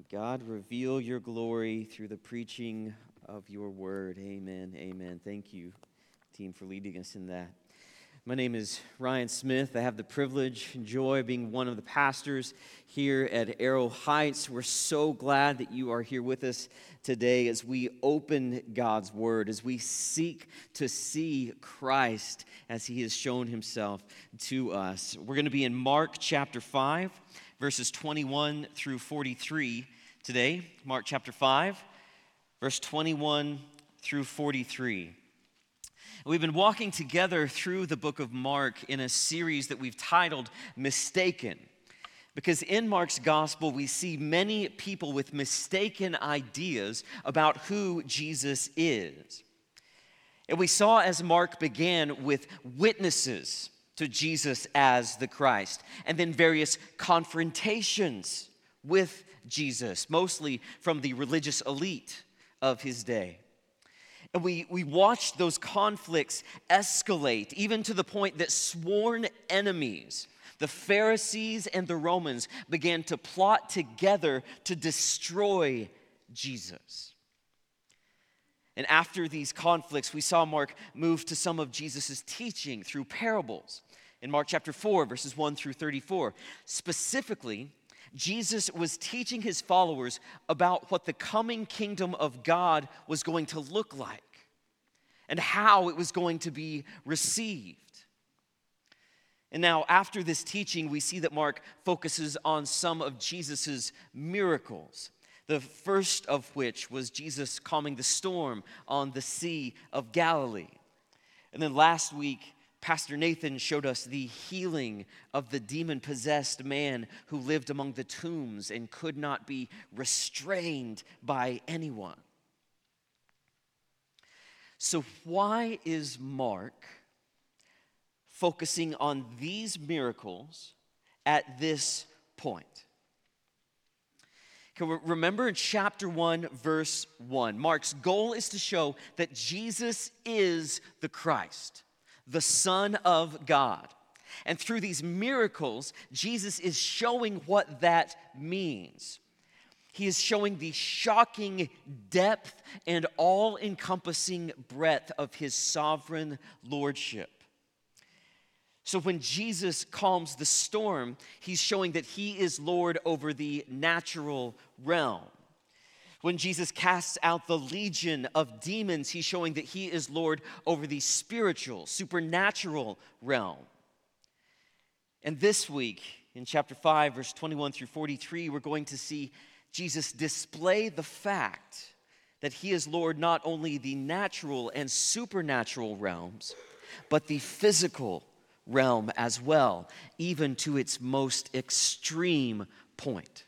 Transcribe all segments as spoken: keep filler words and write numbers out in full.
God, reveal your glory through the preaching of your word. Amen. Amen. Thank you, team, for leading us in that. My name is Ryan Smith. I have the privilege and joy of being one of the pastors here at Arrow Heights. We're so glad that you are here with us today as we open God's Word, as we seek to see Christ as He has shown Himself to us. We're going to be in Mark chapter five, verses twenty-one through forty-three today. Mark chapter five, verse twenty-one through forty-three. We've been walking together through the book of Mark in a series that we've titled Mistaken. Because in Mark's gospel, we see many people with mistaken ideas about who Jesus is. And we saw as Mark began with witnesses to Jesus as the Christ, and then various confrontations with Jesus, mostly from the religious elite of his day. And we, we watched those conflicts escalate, even to the point that sworn enemies, the Pharisees and the Romans, began to plot together to destroy Jesus. And after these conflicts, we saw Mark move to some of Jesus' teaching through parables. In Mark chapter four, verses one through thirty-four, specifically, Jesus was teaching his followers about what the coming kingdom of God was going to look like and how it was going to be received. And now, after this teaching, we see that Mark focuses on some of Jesus' miracles, the first of which was Jesus calming the storm on the Sea of Galilee. And then last week, Pastor Nathan showed us the healing of the demon-possessed man who lived among the tombs and could not be restrained by anyone. So why is Mark focusing on these miracles at this point? Okay, remember in chapter one, verse one, Mark's goal is to show that Jesus is the Christ, the Son of God. And through these miracles, Jesus is showing what that means. He is showing the shocking depth and all-encompassing breadth of his sovereign lordship. So when Jesus calms the storm, he's showing that he is Lord over the natural realm. When Jesus casts out the legion of demons, he's showing that he is Lord over the spiritual, supernatural realm. And this week, in chapter five, verse twenty-one through forty-three, we're going to see Jesus display the fact that he is Lord not only the natural and supernatural realms, but the physical realm as well, even to its most extreme point.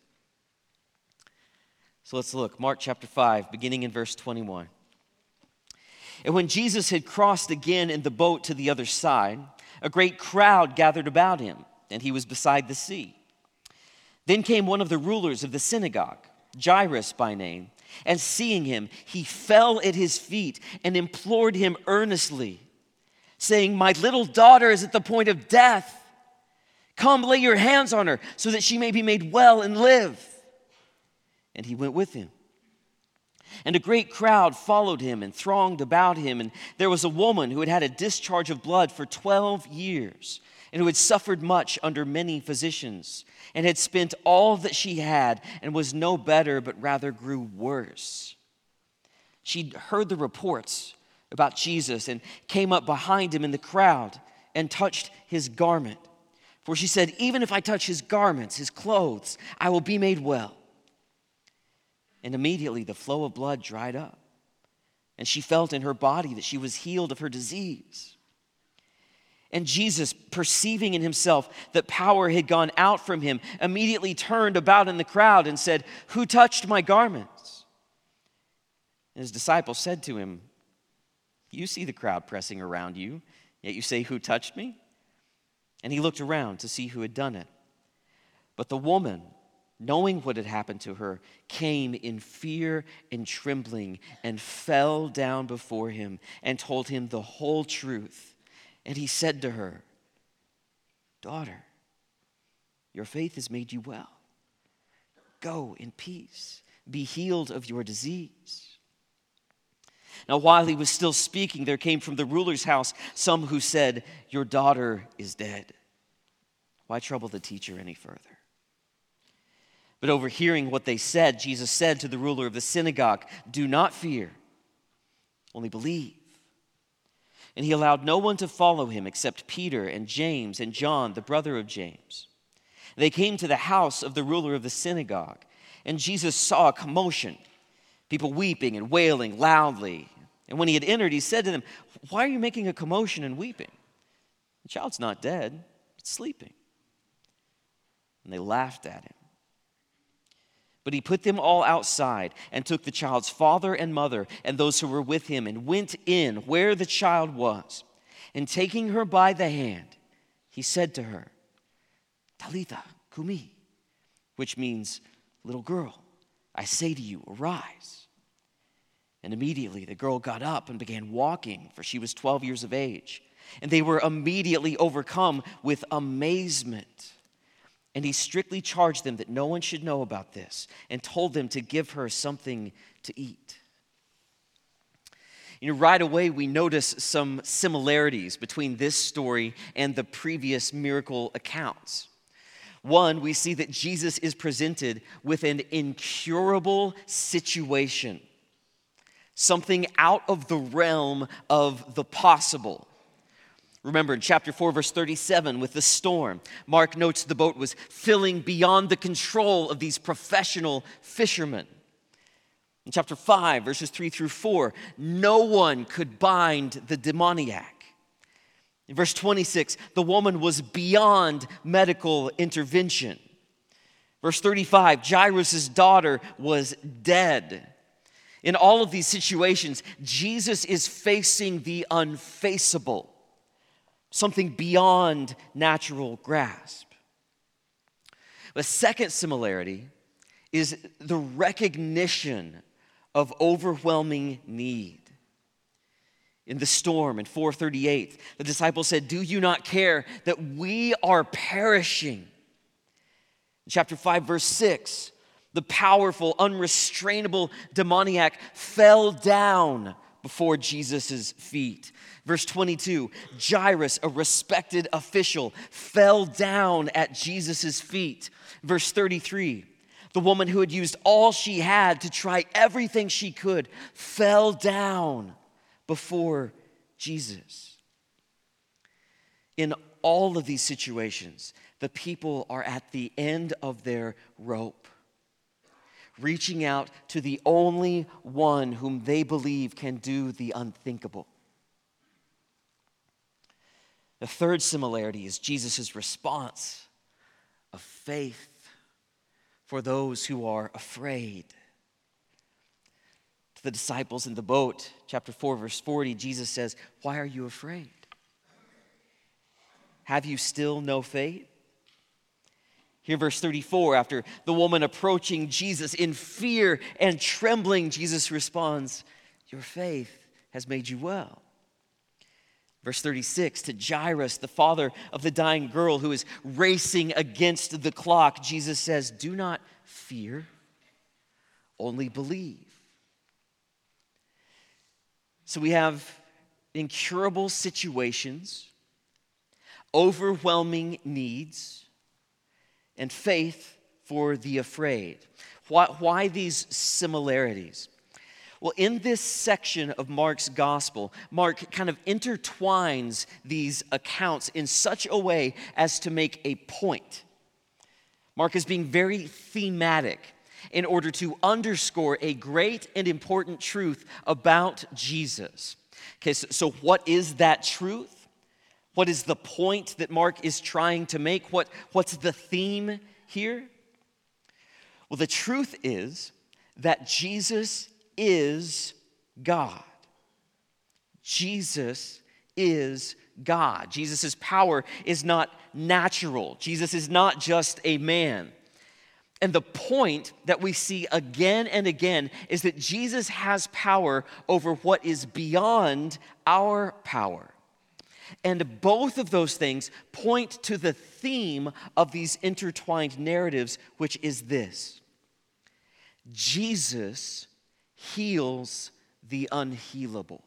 So let's look, Mark chapter five, beginning in verse twenty-one. And when Jesus had crossed again in the boat to the other side, a great crowd gathered about him, and he was beside the sea. Then came one of the rulers of the synagogue, Jairus by name, and seeing him, he fell at his feet and implored him earnestly, saying, "My little daughter is at the point of death. Come, lay your hands on her, so that she may be made well and live." And he went with him. And a great crowd followed him and thronged about him. And there was a woman who had had a discharge of blood for twelve years, and who had suffered much under many physicians, and had spent all that she had, and was no better, but rather grew worse. She heard the reports about Jesus, and came up behind him in the crowd, and touched his garment. For she said, "Even if I touch his garments, his clothes, I will be made well." And immediately the flow of blood dried up, and she felt in her body that she was healed of her disease. And Jesus, perceiving in himself that power had gone out from him, immediately turned about in the crowd and said, "Who touched my garments?" And his disciples said to him, "You see the crowd pressing around you, yet you say, 'Who touched me?'" And he looked around to see who had done it. But the woman, knowing what had happened to her, came in fear and trembling and fell down before him and told him the whole truth. And he said to her, "Daughter, your faith has made you well. Go in peace. Be healed of your disease." Now, while he was still speaking, there came from the ruler's house some who said, "Your daughter is dead. Why trouble the teacher any further?" But overhearing what they said, Jesus said to the ruler of the synagogue, "Do not fear, only believe." And he allowed no one to follow him except Peter and James and John, the brother of James. They came to the house of the ruler of the synagogue, and Jesus saw a commotion, people weeping and wailing loudly. And when he had entered, he said to them, "Why are you making a commotion and weeping? The child's not dead, it's sleeping." And they laughed at him. But he put them all outside and took the child's father and mother and those who were with him and went in where the child was. And taking her by the hand, he said to her, "Talitha kumi," which means, "Little girl, I say to you, arise." And immediately the girl got up and began walking, for she was twelve years of age. And they were immediately overcome with amazement. And he strictly charged them that no one should know about this, and told them to give her something to eat. You know, right away we notice some similarities between this story and the previous miracle accounts. One, we see that Jesus is presented with an incurable situation, something out of the realm of the possible. Remember in chapter four, verse thirty-seven, with the storm, Mark notes the boat was filling beyond the control of these professional fishermen. In chapter five, verses three through four, no one could bind the demoniac. In verse twenty-six, the woman was beyond medical intervention. Verse thirty-five, Jairus' daughter was dead. In all of these situations, Jesus is facing the unfaceable, something beyond natural grasp. The second similarity is the recognition of overwhelming need. In the storm in four thirty-eight, the disciples said, "Do you not care that we are perishing?" In chapter five, verse six, the powerful, unrestrainable demoniac fell down before Jesus' feet. Verse twenty-two, Jairus, a respected official, fell down at Jesus' feet. Verse thirty-three, the woman who had used all she had to try everything she could fell down before Jesus. In all of these situations, the people are at the end of their rope, reaching out to the only one whom they believe can do the unthinkable. The third similarity is Jesus' response of faith for those who are afraid. To the disciples in the boat, chapter four, verse forty, Jesus says, "Why are you afraid? Have you still no faith?" Here, verse thirty-four, after the woman approaching Jesus in fear and trembling, Jesus responds, "Your faith has made you well." Verse thirty-six, to Jairus, the father of the dying girl who is racing against the clock, Jesus says, "Do not fear, only believe." So we have incurable situations, overwhelming needs, and faith for the afraid. Why, why these similarities? Well, in this section of Mark's gospel, Mark kind of intertwines these accounts in such a way as to make a point. Mark is being very thematic in order to underscore a great and important truth about Jesus. Okay, so, so what is that truth? What is the point that Mark is trying to make? What, what's the theme here? Well, the truth is that Jesus is God. Jesus is God. Jesus' power is not natural. Jesus is not just a man. And the point that we see again and again is that Jesus has power over what is beyond our power. And both of those things point to the theme of these intertwined narratives, which is this: Jesus heals the unhealable.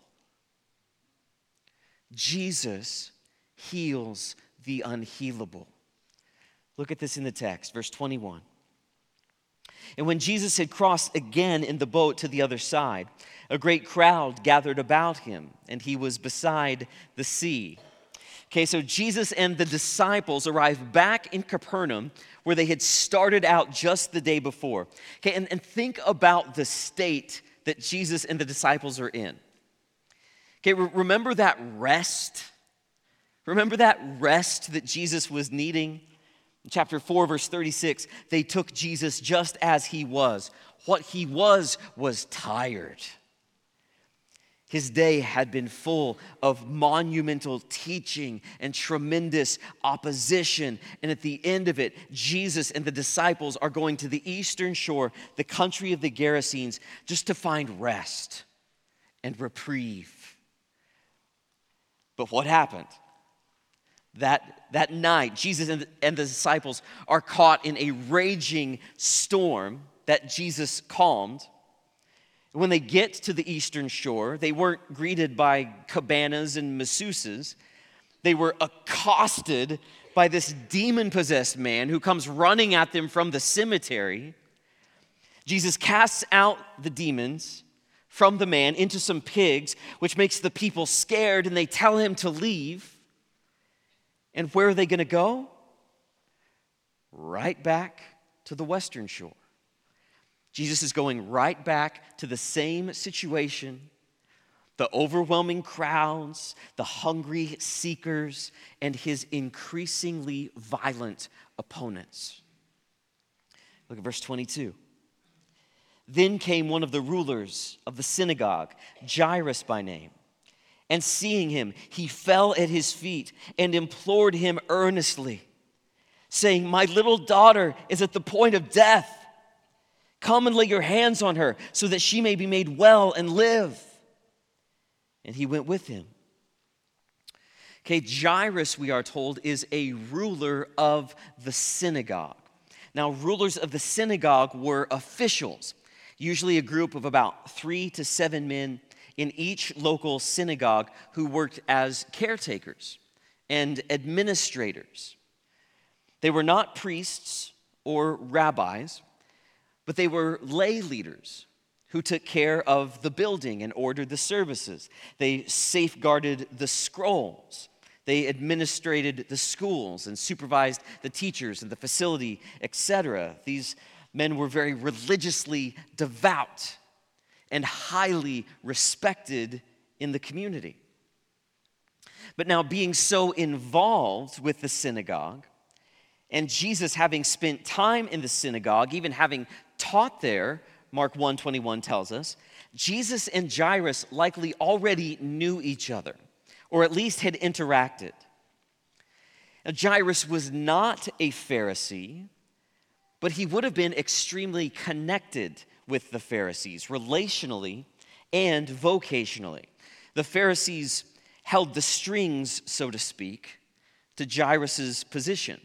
Jesus heals the unhealable. Look at this in the text, verse twenty-one. And when Jesus had crossed again in the boat to the other side, a great crowd gathered about him, and he was beside the sea. Okay, so Jesus and the disciples arrived back in Capernaum where they had started out just the day before. Okay, and, and think about the state that Jesus and the disciples are in. Okay, re- remember that rest? Remember that rest that Jesus was needing? In chapter four, verse thirty-six, they took Jesus just as he was. What he was was tired. His day had been full of monumental teaching and tremendous opposition. And at the end of it, Jesus and the disciples are going to the eastern shore, the country of the Gerasenes, just to find rest and reprieve. But what happened? That, that night, Jesus and the, and the disciples are caught in a raging storm that Jesus calmed. When they get to the eastern shore, they weren't greeted by cabanas and masseuses. They were accosted by this demon-possessed man who comes running at them from the cemetery. Jesus casts out the demons from the man into some pigs, which makes the people scared, and they tell him to leave. And where are they going to go? Right back to the western shore. Jesus is going right back to the same situation, the overwhelming crowds, the hungry seekers, and his increasingly violent opponents. Look at verse twenty-two. Then came one of the rulers of the synagogue, Jairus by name. And seeing him, he fell at his feet and implored him earnestly, saying, "My little daughter is at the point of death. Come and lay your hands on her so that she may be made well and live." And he went with him. Okay, Jairus, we are told, is a ruler of the synagogue. Now, rulers of the synagogue were officials, usually a group of about three to seven men in each local synagogue who worked as caretakers and administrators. They were not priests or rabbis, but they were lay leaders who took care of the building and ordered the services. They safeguarded the scrolls. They administrated the schools and supervised the teachers and the facility, et cetera. These men were very religiously devout and highly respected in the community. But now, being so involved with the synagogue, and Jesus having spent time in the synagogue, even having taught there, Mark one twenty-one tells us, Jesus and Jairus likely already knew each other, or at least had interacted. Now, Jairus was not a Pharisee, but he would have been extremely connected with the Pharisees, relationally and vocationally. The Pharisees held the strings, so to speak, to Jairus' position.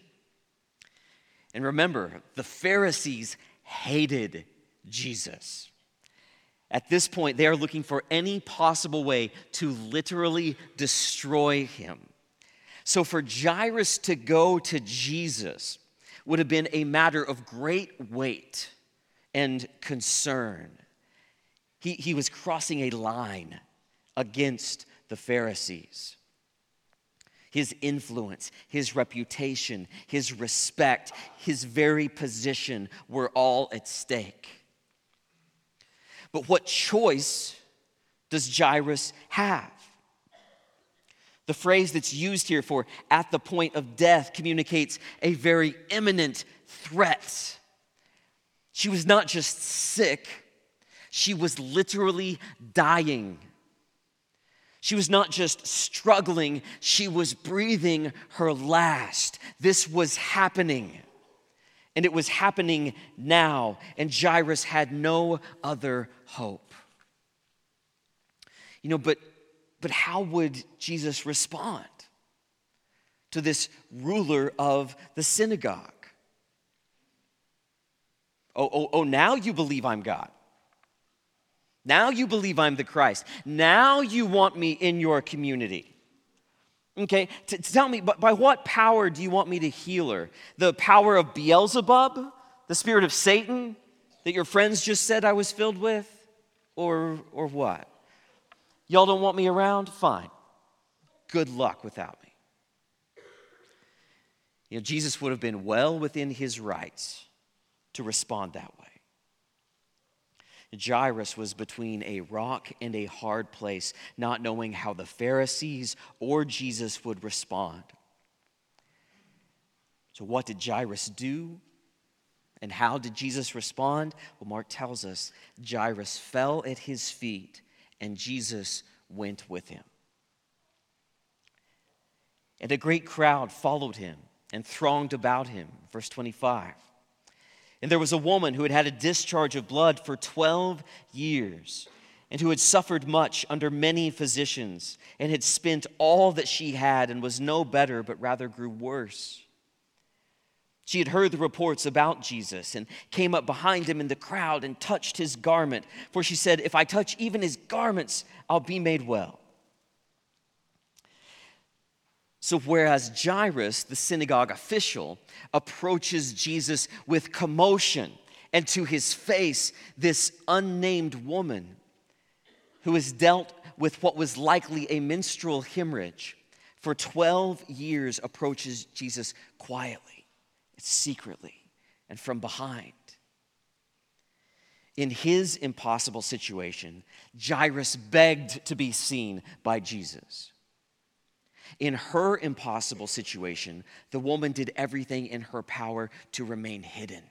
And remember, the Pharisees hated Jesus. At this point, they are looking for any possible way to literally destroy him. So for Jairus to go to Jesus would have been a matter of great weight and concern. He, he was crossing a line against the Pharisees. His influence, his reputation, his respect, his very position were all at stake. But what choice does Jairus have? The phrase that's used here for "at the point of death" communicates a very imminent threat. She was not just sick, she was literally dying. She was not just struggling, she was breathing her last. This was happening. And it was happening now, and Jairus had no other hope. You know, but, but how would Jesus respond to this ruler of the synagogue? Oh, oh, oh, now you believe I'm God. Now you believe I'm the Christ. Now you want me in your community. Okay, T- tell me, but by what power do you want me to heal her? The power of Beelzebub, the spirit of Satan that your friends just said I was filled with? Or, or what? Y'all don't want me around? Fine. Good luck without me. You know, Jesus would have been well within his rights to respond that way. Jairus was between a rock and a hard place, not knowing how the Pharisees or Jesus would respond. So what did Jairus do? And how did Jesus respond? Well, Mark tells us Jairus fell at his feet and Jesus went with him. And a great crowd followed him and thronged about him. Verse twenty-five. And there was a woman who had had a discharge of blood for twelve years, and who had suffered much under many physicians, and had spent all that she had, and was no better, but rather grew worse. She had heard the reports about Jesus, and came up behind him in the crowd, and touched his garment. For she said, if I touch even his garments, I'll be made well. So whereas Jairus, the synagogue official, approaches Jesus with commotion, and to his face, this unnamed woman who has dealt with what was likely a menstrual hemorrhage for twelve years approaches Jesus quietly, secretly, and from behind. In his impossible situation, Jairus begged to be seen by Jesus. In her impossible situation, the woman did everything in her power to remain hidden.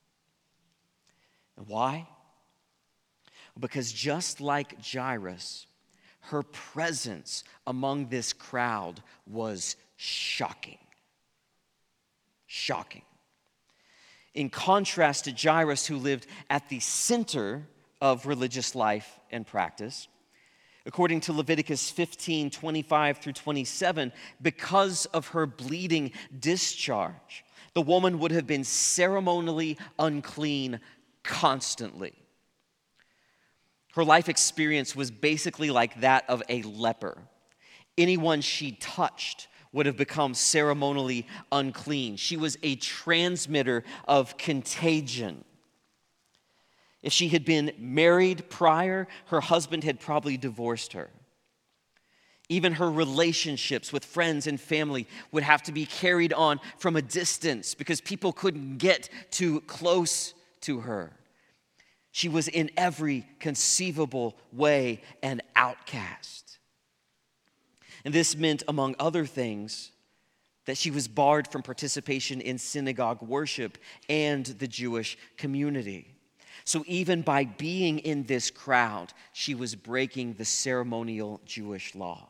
And why? Because just like Jairus, her presence among this crowd was shocking. Shocking. In contrast to Jairus, who lived at the center of religious life and practice, according to Leviticus fifteen, twenty-five through twenty-seven, because of her bleeding discharge, the woman would have been ceremonially unclean constantly. Her life experience was basically like that of a leper. Anyone she touched would have become ceremonially unclean. She was a transmitter of contagion. If she had been married prior, her husband had probably divorced her. Even her relationships with friends and family would have to be carried on from a distance because people couldn't get too close to her. She was in every conceivable way an outcast. And this meant, among other things, that she was barred from participation in synagogue worship and the Jewish community. So even by being in this crowd, she was breaking the ceremonial Jewish law.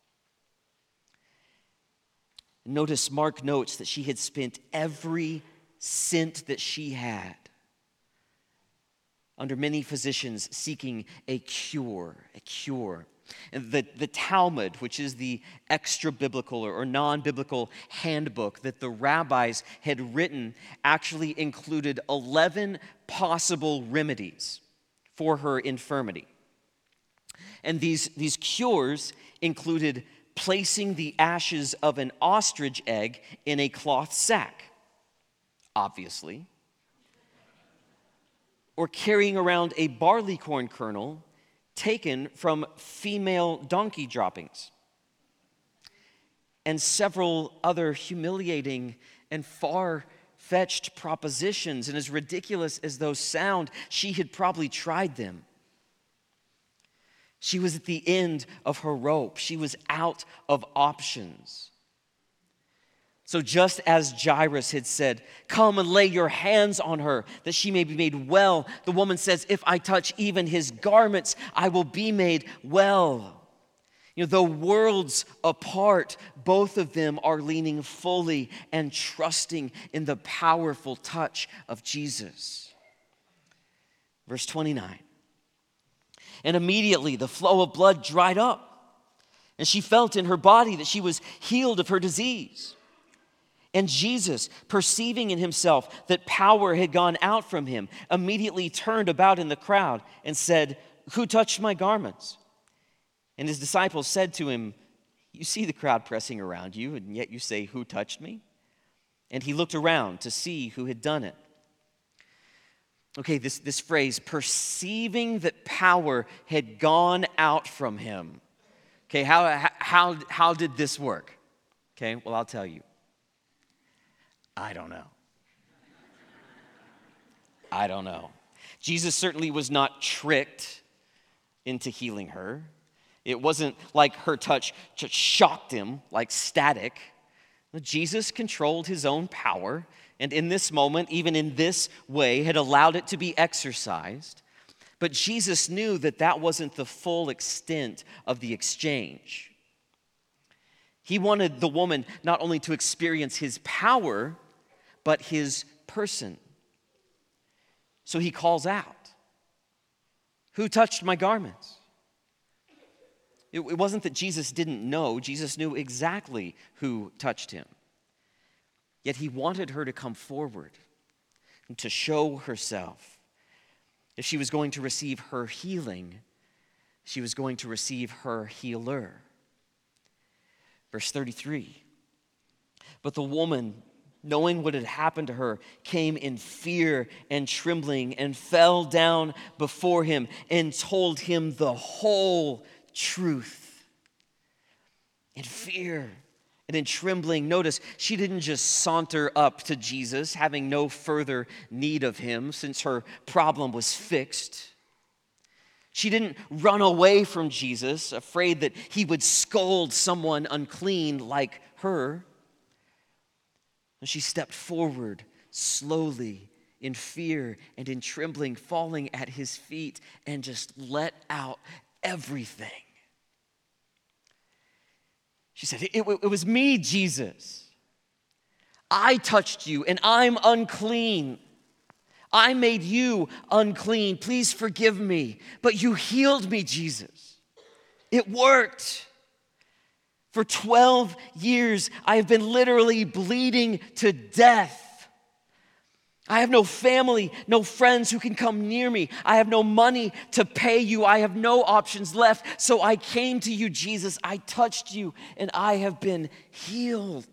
Notice Mark notes that she had spent every cent that she had under many physicians seeking a cure, a cure. And the, the Talmud, which is the extra-biblical or, or non-biblical handbook that the rabbis had written, actually included eleven possible remedies for her infirmity. And these, these cures included placing the ashes of an ostrich egg in a cloth sack, obviously, or carrying around a barley corn kernel taken from female donkey droppings, and several other humiliating and far-fetched propositions. And as ridiculous as those sound, she had probably tried them. She was at the end of her rope. She was out of options. So just as Jairus had said, come and lay your hands on her that she may be made well, the woman says, if I touch even his garments, I will be made well. You know, though worlds apart, both of them are leaning fully and trusting in the powerful touch of Jesus. Verse twenty-nine. And immediately the flow of blood dried up, and she felt in her body that she was healed of her disease. And Jesus, perceiving in himself that power had gone out from him, immediately turned about in the crowd and said, "Who touched my garments?" And his disciples said to him, "You see the crowd pressing around you, and yet you say, 'Who touched me?'" And he looked around to see who had done it. Okay, this, this phrase, perceiving that power had gone out from him. Okay, how, how, how did this work? Okay, well, I'll tell you. I don't know. I don't know. Jesus certainly was not tricked into healing her. It wasn't like her touch just shocked him like static. Jesus controlled his own power, and in this moment, even in this way, had allowed it to be exercised. But Jesus knew that that wasn't the full extent of the exchange. He wanted the woman not only to experience his power, but his person. So he calls out, "Who touched my garments?" It, it wasn't that Jesus didn't know. Jesus knew exactly who touched him. Yet he wanted her to come forward and to show herself. If she was going to receive her healing, she was going to receive her healer. Verse thirty-three, "But the woman, knowing what had happened to her, came in fear and trembling and fell down before him and told him the whole truth." In fear and in trembling, notice she didn't just saunter up to Jesus, having no further need of him since her problem was fixed. She didn't run away from Jesus, afraid that he would scold someone unclean like her. She stepped forward slowly in fear and in trembling, falling at his feet, and just let out everything. She said, it, it, it was me, Jesus. I touched you, and I'm unclean. I made you unclean. Please forgive me. But you healed me, Jesus. It worked. For twelve years, I have been literally bleeding to death. I have no family, no friends who can come near me. I have no money to pay you. I have no options left. So I came to you, Jesus. I touched you, and I have been healed.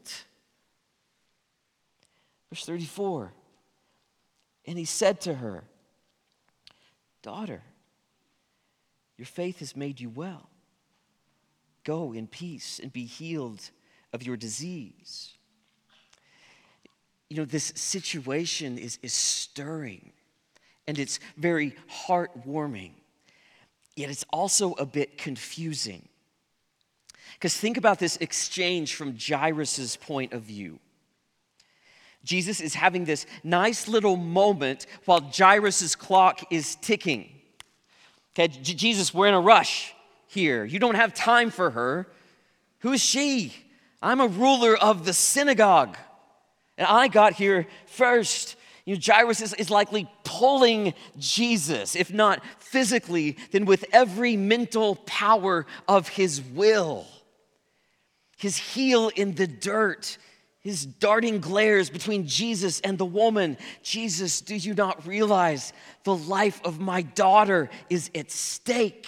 Verse thirty-four, "And he said to her, 'Daughter, your faith has made you well. Go in peace and be healed of your disease.'" You know, this situation is, is stirring, and it's very heartwarming, yet it's also a bit confusing. Because think about this exchange from Jairus' point of view. Jesus is having this nice little moment while Jairus' clock is ticking. Okay, J- Jesus, we're in a rush here. You don't have time for her. Who is she? I'm a ruler of the synagogue, and I got here first. You know, Jairus is, is likely pulling Jesus, if not physically, then with every mental power of his will. His heel in the dirt, his darting glares between Jesus and the woman. "Jesus, do you not realize the life of my daughter is at stake?"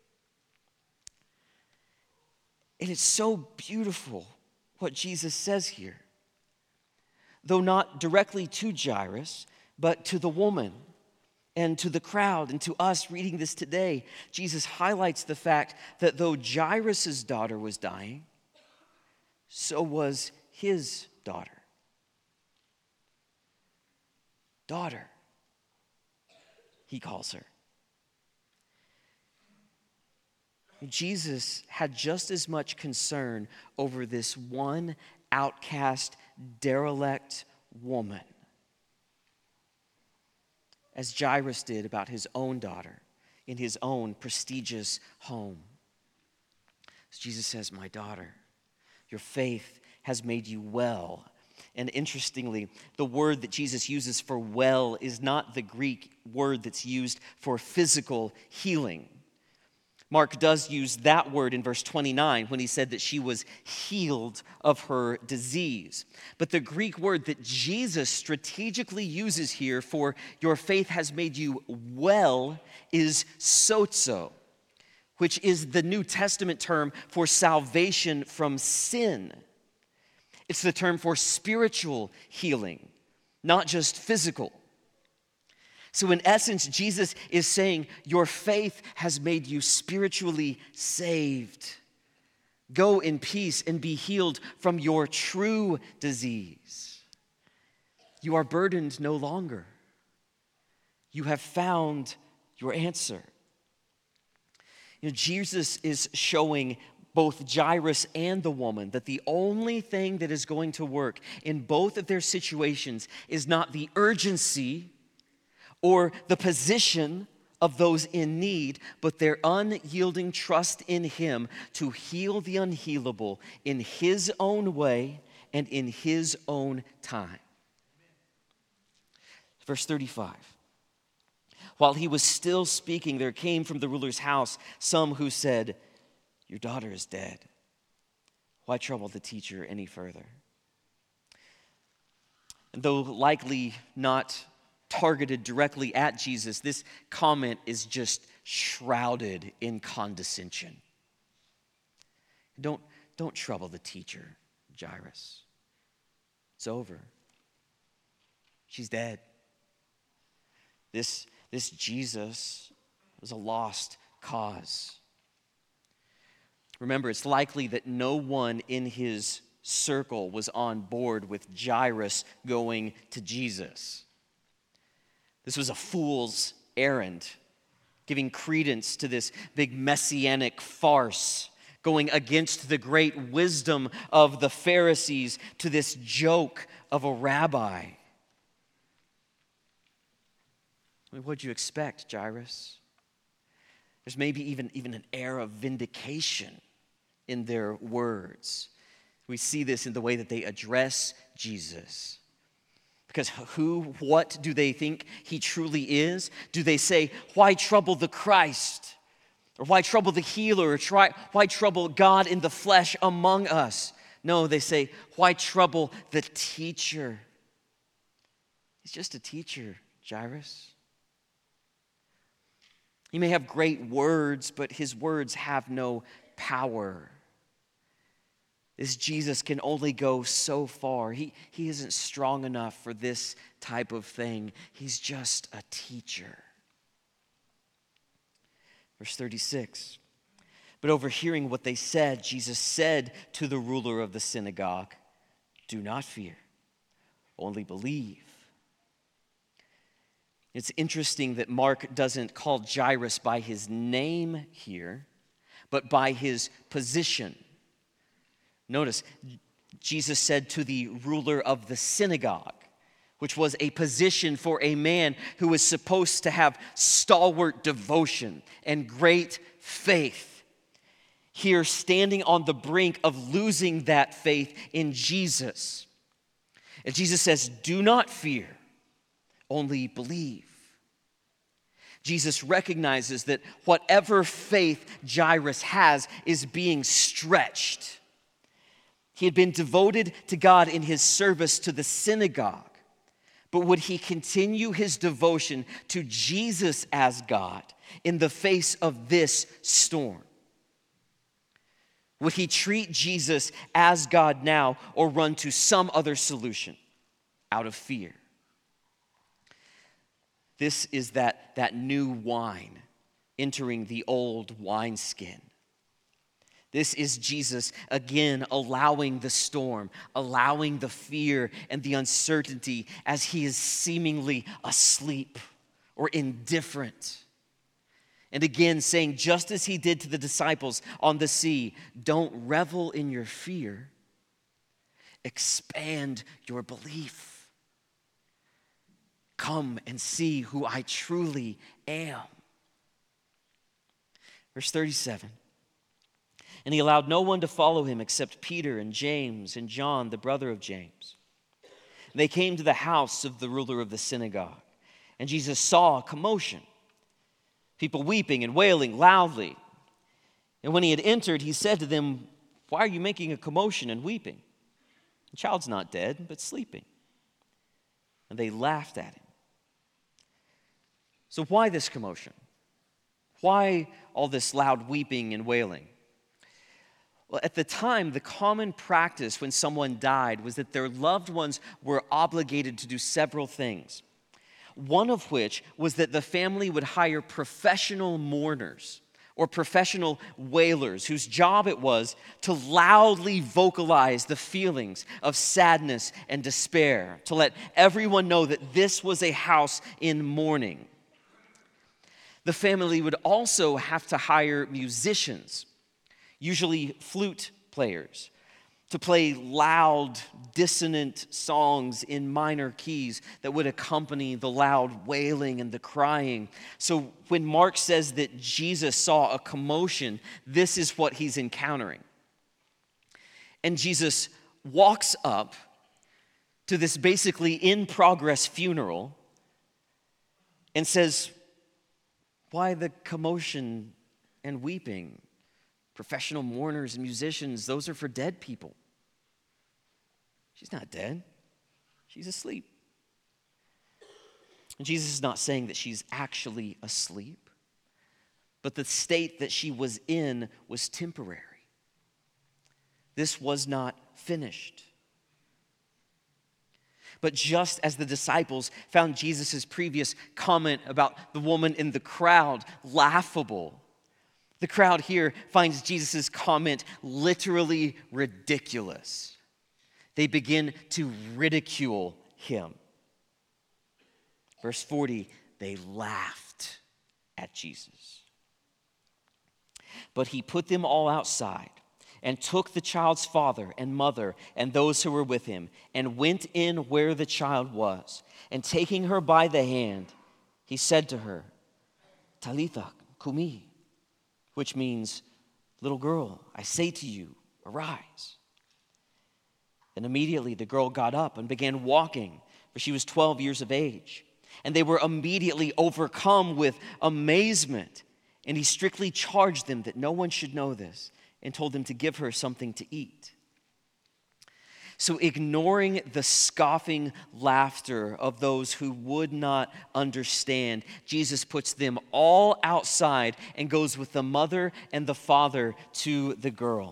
And it's so beautiful what Jesus says here. Though not directly to Jairus, but to the woman and to the crowd and to us reading this today, Jesus highlights the fact that though Jairus' daughter was dying, so was his daughter. Daughter, he calls her. Jesus had just as much concern over this one outcast, derelict woman as Jairus did about his own daughter in his own prestigious home. So Jesus says, "My daughter, your faith has made you well." And interestingly, the word that Jesus uses for well is not the Greek word that's used for physical healing. Mark does use that word in verse twenty-nine when he said that she was healed of her disease. But the Greek word that Jesus strategically uses here for your faith has made you well is sozo, which is the New Testament term for salvation from sin. It's the term for spiritual healing, not just physical. So in essence, Jesus is saying, your faith has made you spiritually saved. Go in peace and be healed from your true disease. You are burdened no longer. You have found your answer. You know, Jesus is showing both Jairus and the woman that the only thing that is going to work in both of their situations is not the urgency or the position of those in need, but their unyielding trust in Him to heal the unhealable in His own way and in His own time. Verse thirty-five. While he was still speaking, there came from the ruler's house some who said, "Your daughter is dead. Why trouble the teacher any further?" And though likely not targeted directly at Jesus, this comment is just shrouded in condescension. Don't, don't trouble the teacher, Jairus. It's over. She's dead. This, this Jesus was a lost cause. Remember, it's likely that no one in his circle was on board with Jairus going to Jesus. This was a fool's errand, giving credence to this big messianic farce, going against the great wisdom of the Pharisees to this joke of a rabbi. I mean, what'd you expect, Jairus? There's maybe even, even an air of vindication in their words. We see this in the way that they address Jesus. Because who, what do they think he truly is? Do they say, why trouble the Christ? Or why trouble the healer? Or try, why trouble God in the flesh among us? No, they say, why trouble the teacher? He's just a teacher, Jairus. He may have great words, but his words have no power. This Jesus can only go so far. He, he isn't strong enough for this type of thing. He's just a teacher. Verse thirty-six. But overhearing what they said, Jesus said to the ruler of the synagogue, "Do not fear, only believe." It's interesting that Mark doesn't call Jairus by his name here, but by his position. Notice, Jesus said to the ruler of the synagogue, which was a position for a man who was supposed to have stalwart devotion and great faith. Here, standing on the brink of losing that faith in Jesus. And Jesus says, "Do not fear, only believe." Jesus recognizes that whatever faith Jairus has is being stretched. He had been devoted to God in his service to the synagogue. But would he continue his devotion to Jesus as God in the face of this storm? Would he treat Jesus as God now or run to some other solution out of fear? This is that, that new wine entering the old wineskin. This is Jesus again allowing the storm, allowing the fear and the uncertainty as he is seemingly asleep or indifferent. And again saying, just as he did to the disciples on the sea, don't revel in your fear, expand your belief. Come and see who I truly am. Verse thirty-seven. And he allowed no one to follow him except Peter and James and John, the brother of James. And they came to the house of the ruler of the synagogue. And Jesus saw a commotion, people weeping and wailing loudly. And when he had entered, he said to them, "Why are you making a commotion and weeping? The child's not dead, but sleeping." And they laughed at him. So why this commotion? Why all this loud weeping and wailing? Well, at the time, the common practice when someone died was that their loved ones were obligated to do several things. One of which was that the family would hire professional mourners or professional wailers whose job it was to loudly vocalize the feelings of sadness and despair, to let everyone know that this was a house in mourning. The family would also have to hire musicians, usually flute players, to play loud, dissonant songs in minor keys that would accompany the loud wailing and the crying. So when Mark says that Jesus saw a commotion, this is what he's encountering. And Jesus walks up to this basically in-progress funeral and says, "Why the commotion and weeping? Professional mourners and musicians, those are for dead people. She's not dead. She's asleep." And Jesus is not saying that she's actually asleep, but the state that she was in was temporary. This was not finished. But just as the disciples found Jesus' previous comment about the woman in the crowd laughable, the crowd here finds Jesus' comment literally ridiculous. They begin to ridicule him. Verse forty, they laughed at Jesus. But he put them all outside and took the child's father and mother and those who were with him and went in where the child was. And taking her by the hand, he said to her, "Talitha kumi," which means, "Little girl, I say to you, arise." And immediately the girl got up and began walking, for she was twelve years of age. And they were immediately overcome with amazement. And he strictly charged them that no one should know this, and told them to give her something to eat. So ignoring the scoffing laughter of those who would not understand, Jesus puts them all outside and goes with the mother and the father to the girl.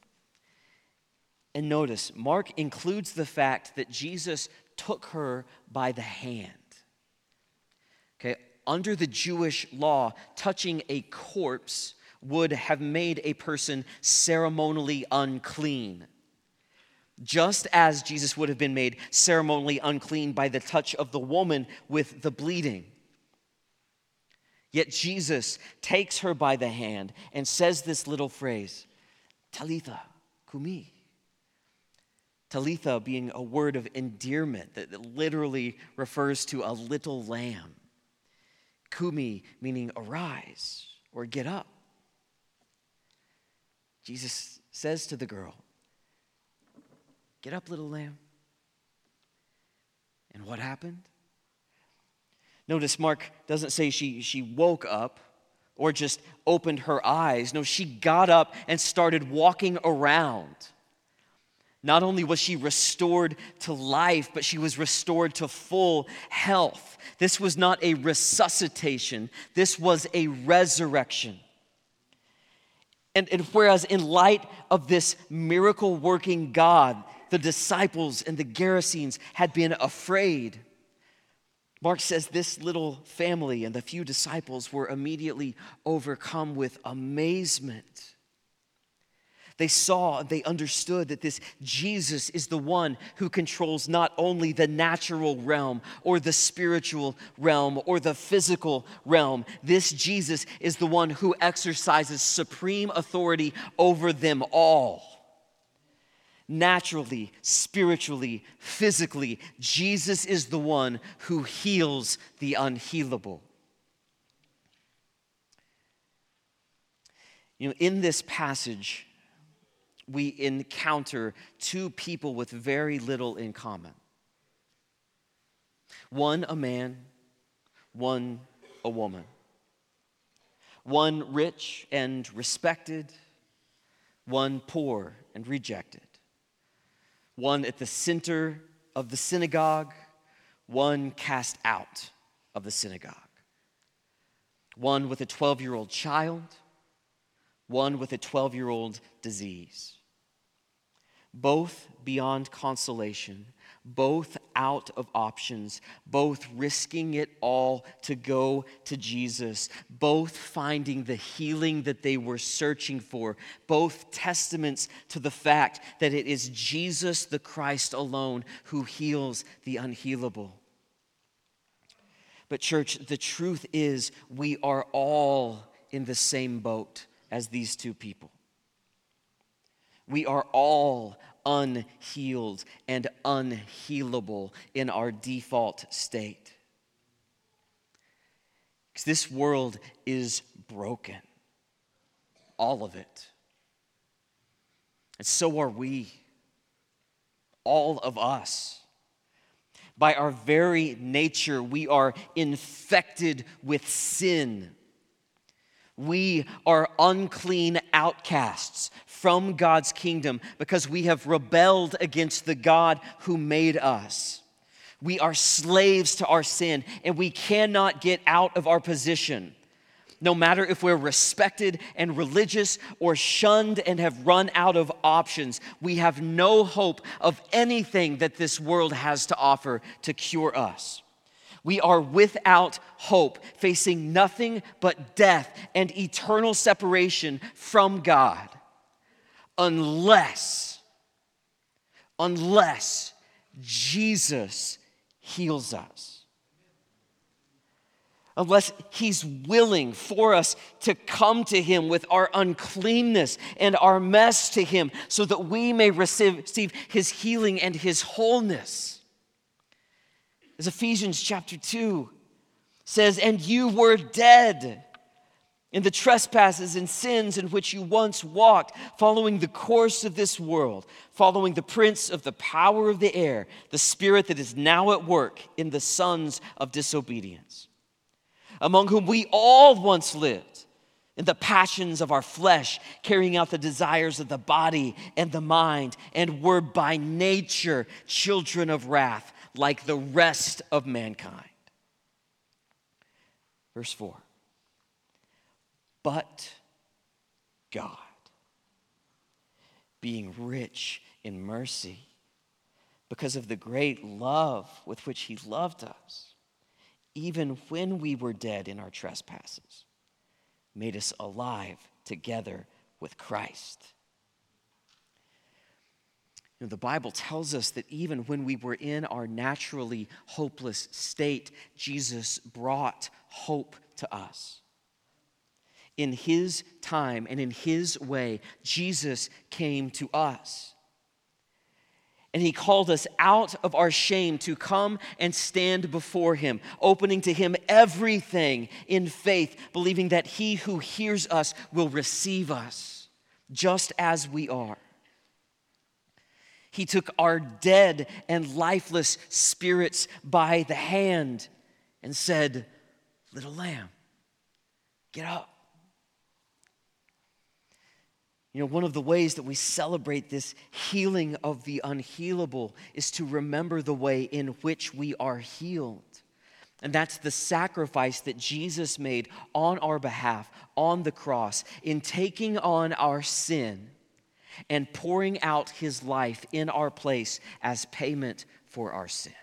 And notice, Mark includes the fact that Jesus took her by the hand. Okay, under the Jewish law, touching a corpse would have made a person ceremonially unclean. Just as Jesus would have been made ceremonially unclean by the touch of the woman with the bleeding. Yet Jesus takes her by the hand and says this little phrase, "Talitha kumi." Talitha being a word of endearment that literally refers to a little lamb. Kumi meaning arise or get up. Jesus says to the girl, "Get up, little lamb." And what happened? Notice Mark doesn't say she, she woke up or just opened her eyes. No, she got up and started walking around. Not only was she restored to life, but she was restored to full health. This was not a resuscitation. This was a resurrection. And, and whereas in light of this miracle-working God, the disciples and the Gerasenes had been afraid, Mark says this little family and the few disciples were immediately overcome with amazement. They saw and they understood that this Jesus is the one who controls not only the natural realm or the spiritual realm or the physical realm. This Jesus is the one who exercises supreme authority over them all. Naturally, spiritually, physically, Jesus is the one who heals the unhealable. You know, in this passage, we encounter two people with very little in common. One a man, one a woman. one rich and respected, one poor and rejected, one at the center of the synagogue, one cast out of the synagogue, one with a twelve-year-old child, one with a twelve-year-old disease, both beyond consolation, both out of options, both risking it all to go to Jesus, both finding the healing that they were searching for, both testaments to the fact that it is Jesus the Christ alone who heals the unhealable. But church, the truth is we are all in the same boat as these two people. We are all unhealed and unhealable in our default state. Because this world is broken. All of it. And so are we. All of us. By our very nature, we are infected with sin. We are unclean outcasts from God's kingdom because we have rebelled against the God who made us. We are slaves to our sin, and we cannot get out of our position. No matter if we're respected and religious or shunned and have run out of options, we have no hope of anything that this world has to offer to cure us. We are without hope, facing nothing but death and eternal separation from God, unless, unless Jesus heals us. Unless he's willing for us to come to him with our uncleanness and our mess to him so that we may receive, receive his healing and his wholeness. As Ephesians chapter two says, and you were dead in the trespasses and sins in which you once walked, following the course of this world, following the prince of the power of the air, the spirit that is now at work in the sons of disobedience, among whom we all once lived in the passions of our flesh, carrying out the desires of the body and the mind, and were by nature children of wrath, like the rest of mankind. Verse four. But God, being rich in mercy, because of the great love with which he loved us, even when we were dead in our trespasses, made us alive together with Christ. You know, the Bible tells us that even when we were in our naturally hopeless state, Jesus brought hope to us. In his time and in his way, Jesus came to us. And he called us out of our shame to come and stand before him, opening to him everything in faith, believing that he who hears us will receive us just as we are. He took our dead and lifeless spirits by the hand and said, little lamb, get up. You know, one of the ways that we celebrate this healing of the unhealable is to remember the way in which we are healed. And that's the sacrifice that Jesus made on our behalf on the cross in taking on our sin and pouring out his life in our place as payment for our sin.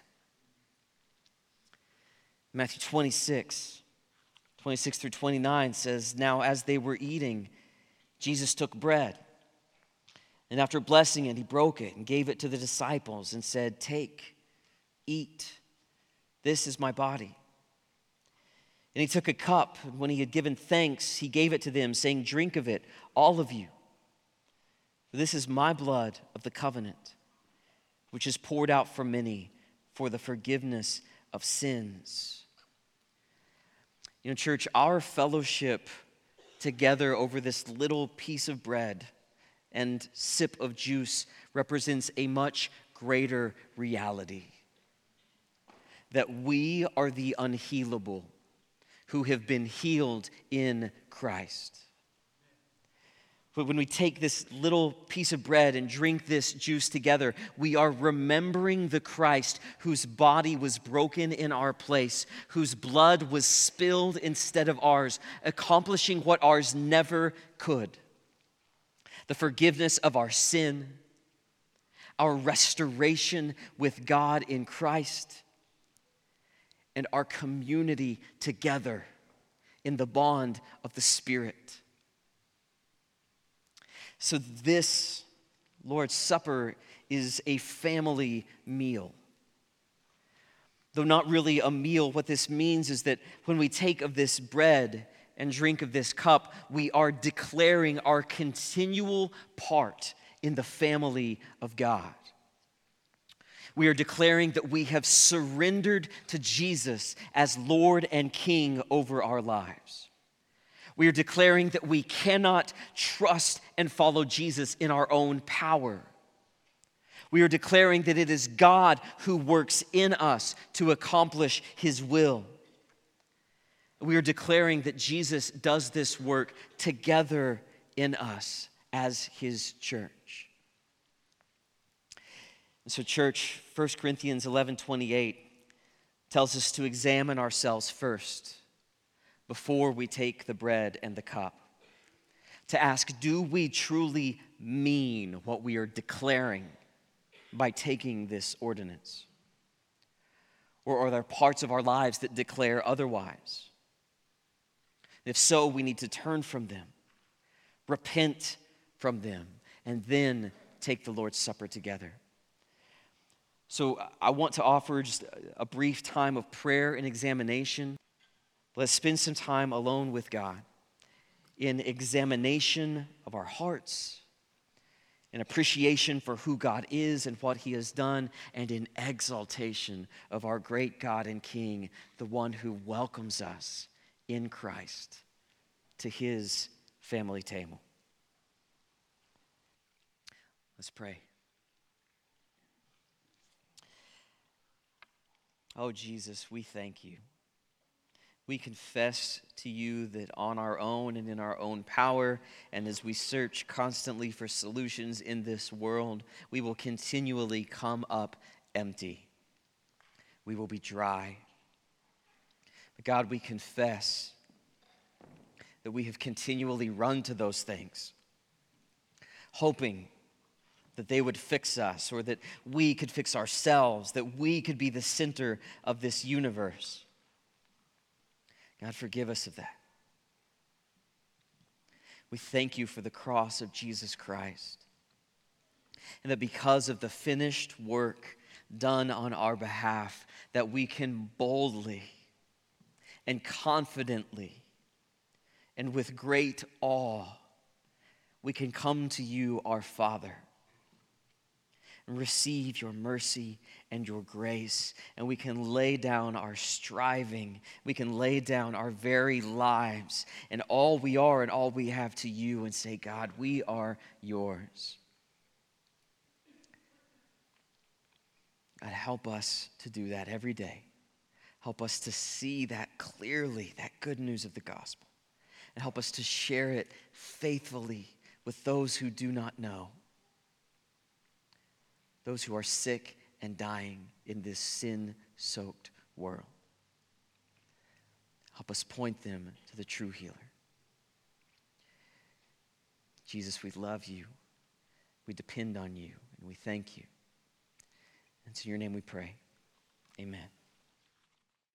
Matthew twenty-six, twenty-six through twenty-nine says, now as they were eating, Jesus took bread, and after blessing it, he broke it and gave it to the disciples and said, take, eat, this is my body. And he took a cup, and when he had given thanks, he gave it to them, saying, drink of it, all of you. For this is my blood of the covenant, which is poured out for many for the forgiveness of sins. You know, church, our fellowship together over this little piece of bread and sip of juice represents a much greater reality. That we are the unhealable who have been healed in Christ. But when we take this little piece of bread and drink this juice together, we are remembering the Christ whose body was broken in our place, whose blood was spilled instead of ours, accomplishing what ours never could. The forgiveness of our sin, our restoration with God in Christ, and our community together in the bond of the Spirit. So this Lord's Supper is a family meal. Though not really a meal, what this means is that when we take of this bread and drink of this cup, we are declaring our continual part in the family of God. We are declaring that we have surrendered to Jesus as Lord and King over our lives. We are declaring that we cannot trust and follow Jesus in our own power. We are declaring that it is God who works in us to accomplish His will. We are declaring that Jesus does this work together in us as His church. And so, church, First Corinthians eleven twenty-eight tells us to examine ourselves first before we take the bread and the cup. To ask, do we truly mean what we are declaring by taking this ordinance? Or are there parts of our lives that declare otherwise? If so, we need to turn from them, repent from them, and then take the Lord's Supper together. So I want to offer just a brief time of prayer and examination. Let's spend some time alone with God in examination of our hearts, in appreciation for who God is and what He has done, and in exaltation of our great God and King, the one who welcomes us in Christ to His family table. Let's pray. Oh, Jesus, we thank You. We confess to You that on our own and in our own power, and as we search constantly for solutions in this world, we will continually come up empty. We will be dry. But God, we confess that we have continually run to those things, hoping that they would fix us, or that we could fix ourselves, that we could be the center of this universe. God, forgive us of that. We thank You for the cross of Jesus Christ, and that because of the finished work done on our behalf, that we can boldly and confidently and with great awe, we can come to You, our Father, and receive Your mercy and Your grace, and we can lay down our striving, we can lay down our very lives and all we are and all we have to You, and say, God, we are Yours. God, help us to do that every day. Help us to see that clearly, that good news of the gospel, and help us to share it faithfully with those who do not know, those who are sick and dying in this sin-soaked world. Help us point them to the true healer. Jesus, we love You. We depend on You, and we thank You. And it's in Your name we pray. Amen.